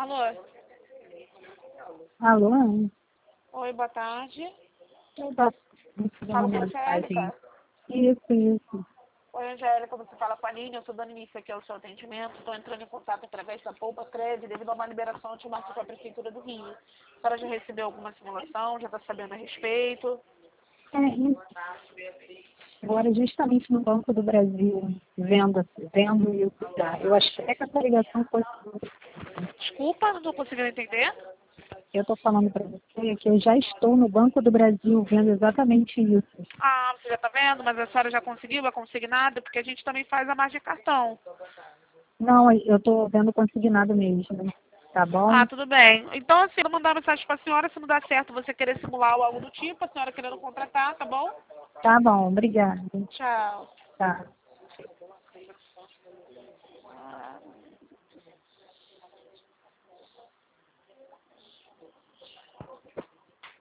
Alô? Alô? Oi, boa tarde. Fala com a Angélica? Isso. Oi, Angélica, você fala com a Aline, eu estou dando início aqui ao seu atendimento. Estou entrando em contato através da Poupa Crédito devido a uma liberação automática com a Prefeitura do Rio. A senhora já recebeu alguma simulação? Já está sabendo a respeito? Agora, justamente no Banco do Brasil, vendo isso, tá? Eu achei que essa ligação fosse... Desculpa, não conseguiu entender? Eu estou falando para você que eu já estou no Banco do Brasil vendo exatamente isso. Ah, você já está vendo, mas a senhora já conseguiu a consignada? Porque a gente também faz a margem de cartão. Não, eu estou vendo consignado mesmo, tá bom? Ah, tudo bem. Então, assim, eu vou mandar mensagem para a senhora, se não dá certo você querer simular ou algo do tipo, a senhora querendo contratar, tá bom? Tá bom, obrigada. Tchau. Tá.